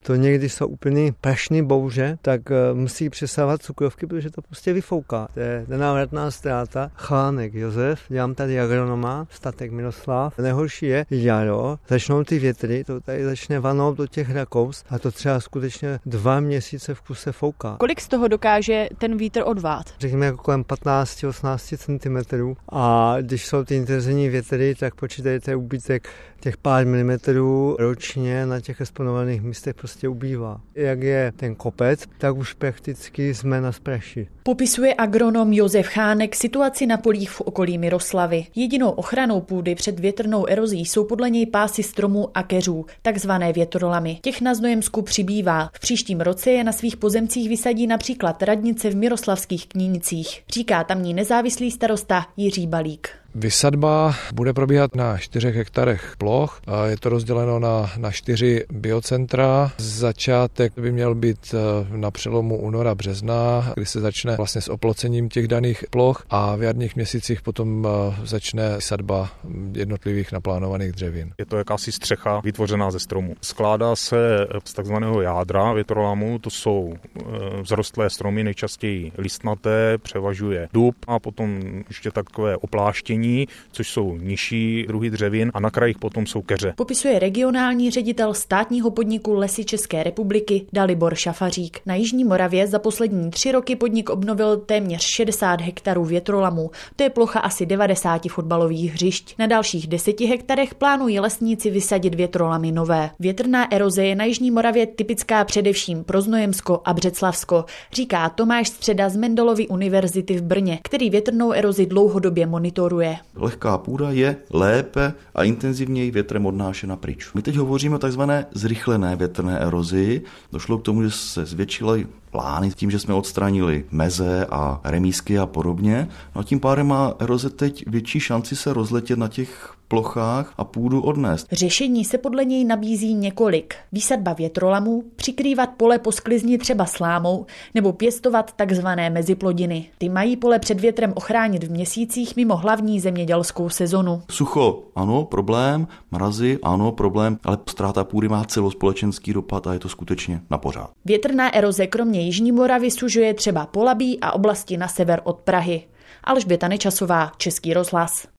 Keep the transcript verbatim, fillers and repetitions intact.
To někdy jsou úplně prašné bouře, tak musí přesávat cukrovky, protože to prostě vyfouká. To je nenávratná ztráta. Chánek Josef, dělám tady agronoma, statek Miroslav. Nejhorší je jaro, začnou ty větry, to tady začne vanout do těch rakous a to třeba skutečně dva měsíce v kuse fouká. Kolik z toho dokáže ten vítr odvát? Řekněme jako kolem patnáct až osmnáct centimetrů a když jsou ty intenzivní větry, tak počítejte úbytek těch pár milimetrů ročně na těch exponovaných místech prostě ubývá. Jak je ten kopec, tak už prakticky jsme na spraši. Popisuje agronom Josef Chánek situaci na polích v okolí Miroslavy. Jedinou ochranou půdy před větrnou erozí jsou podle něj pásy stromů a keřů, takzvané větrolamy. Těch na Znojemsku přibývá. V příštím roce je na svých pozemcích vysadí například radnice v miroslavských Knínicích, říká tamní nezávislý starosta Jiří Balík. Vysadba bude probíhat na čtyřech hektarech ploch. Je to rozděleno na, na čtyři biocentra. Začátek by měl být na přelomu února března, kdy se začne vlastně s oplocením těch daných ploch a v jarních měsících potom začne sadba jednotlivých naplánovaných dřevin. Je to jakási střecha vytvořená ze stromu. Skládá se z takzvaného jádra větrolamu, to jsou vzrostlé stromy, nejčastěji listnaté, převažuje dub a potom ještě takové opláštění, což jsou nižší druhy dřevin a na krajích potom jsou keře. Popisuje regionální ředitel státního podniku Lesy České republiky Dalibor Šafařík. Na Jižní Moravě za poslední tři roky podnik obnovil téměř šedesát hektarů větrolamů. To je plocha asi devadesát fotbalových hřišť. Na dalších deseti hektarech plánují lesníci vysadit větrolamy nové. Větrná eroze je na Jižní Moravě typická především pro Znojemsko a Břeclavsko, říká Tomáš Středa z Mendelovy univerzity v Brně, který větrnou erozi dlouhodobě monitoruje. Lehká půda je lépe a intenzivněji větrem odnášena pryč. My teď hovoříme o takzvané zrychlené větrné erozi. Došlo k tomu, že se zvětšily plány tím, že jsme odstranili meze a remísky a podobně. No a tím pádem má eroze teď větší šanci se rozletět na těch plochách a půdu odnést. Řešení se podle něj nabízí několik. Výsadba větrolamů, přikrývat pole po sklizni třeba slámou nebo pěstovat takzvané meziplodiny. Ty mají pole před větrem ochránit v měsících mimo hlavní zemědělskou sezonu. Sucho, ano, problém, mrazy, ano, problém, ale ztráta půdy má celospolečenský dopad a je to skutečně na pořád. Větrná eroze kromě Jižní Moravy sužuje třeba Polabí a oblasti na sever od Prahy. Alžběta Nečasová, Český rozhlas.